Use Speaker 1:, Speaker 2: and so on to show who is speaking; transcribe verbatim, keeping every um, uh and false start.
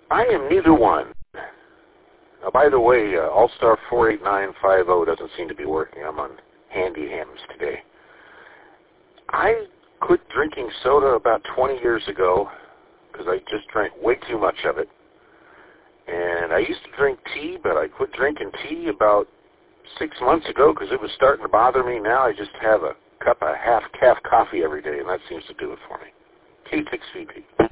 Speaker 1: I am neither one. Now, by the way, uh, All-Star four eight nine five zero doesn't seem to be working. I'm on handy hams today. I quit drinking soda about twenty years ago because I just drank way too much of it. And I used to drink tea, but I quit drinking tea about six months ago because it was starting to bother me. Now I just have a cup of half-calf coffee every day, and that seems to do it for me. K six V P.